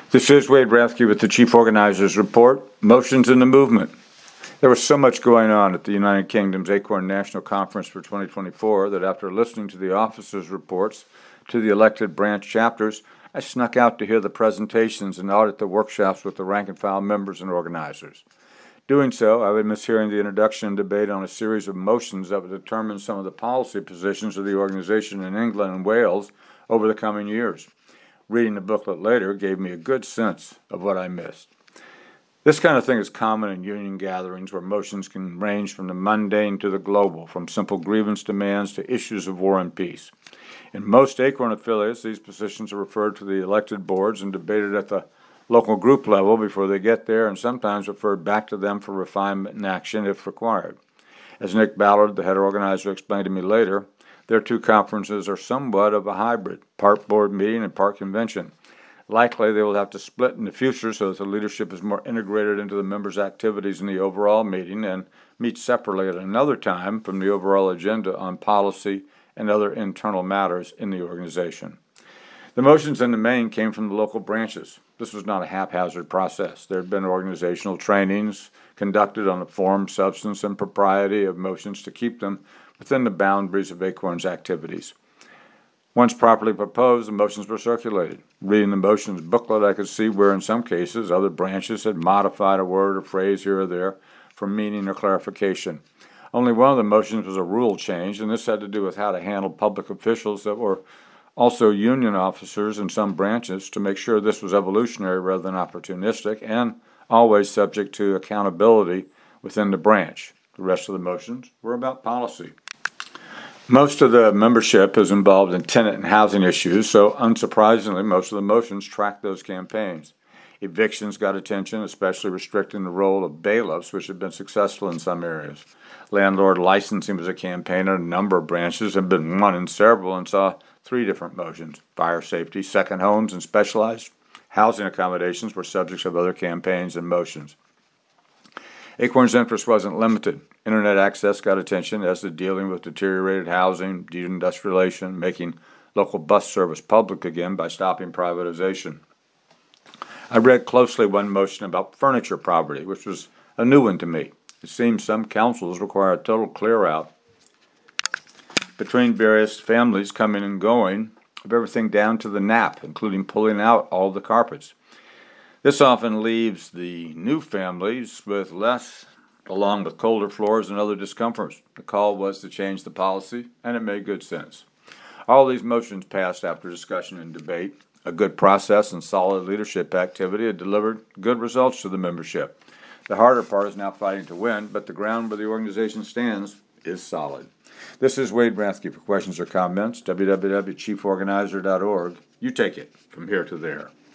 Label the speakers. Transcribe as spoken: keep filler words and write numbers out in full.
Speaker 1: This is Wade Rathke with the Chief Organizer's Report, Motions in the Movement. There was so much going on at the United Kingdom's ACORN National Conference for twenty twenty-four that after listening to the officers' reports to the elected branch chapters, I snuck out to hear the presentations and audit the workshops with the rank-and-file members and organizers. Doing so, I would miss hearing the introduction and debate on a series of motions that would determine some of the policy positions of the organization in England and Wales over the coming years. Reading the booklet later gave me a good sense of what I missed. This kind of thing is common in union gatherings where motions can range from the mundane to the global, from simple grievance demands to issues of war and peace. In most ACORN affiliates, these positions are referred to the elected boards and debated at the local group level before they get there, and sometimes referred back to them for refinement and action if required. As Nick Ballard, the head organizer, explained to me later, their two conferences are somewhat of a hybrid, part board meeting and part convention. Likely they will have to split in the future so that the leadership is more integrated into the members' activities in the overall meeting and meet separately at another time from the overall agenda on policy and other internal matters in the organization. The motions in the main came from the local branches. This was not a haphazard process. There had been organizational trainings conducted on the form, substance, and propriety of motions to keep them within the boundaries of ACORN's activities. Once properly proposed, the motions were circulated. Reading the motions booklet, I could see where in some cases other branches had modified a word or phrase here or there for meaning or clarification. Only one of the motions was a rule change, and this had to do with how to handle public officials that were also union officers in some branches to make sure this was evolutionary rather than opportunistic and always subject to accountability within the branch. The rest of the motions were about policy. Most of the membership is involved in tenant and housing issues, so unsurprisingly, most of the motions track those campaigns. Evictions got attention, especially restricting the role of bailiffs, which had been successful in some areas. Landlord licensing was a campaign at a number of branches and been won in several and saw three different motions. Fire safety, second homes, and specialized housing accommodations were subjects of other campaigns and motions. ACORN's interest wasn't limited. Internet access got attention, as did dealing with deteriorated housing, deindustrialization, making local bus service public again by stopping privatization. I read closely one motion about furniture property, which was a new one to me. It seems some councils require a total clear-out between various families coming and going of everything down to the nap, including pulling out all the carpets. This often leaves the new families with less, along with colder floors and other discomforts. The call was to change the policy, and it made good sense. All these motions passed after discussion and debate. A good process and solid leadership activity had delivered good results to the membership. The harder part is now fighting to win, but the ground where the organization stands is solid. This is Wade Rathke. For questions or comments, w w w dot chief organizer dot org. You take it from here to there.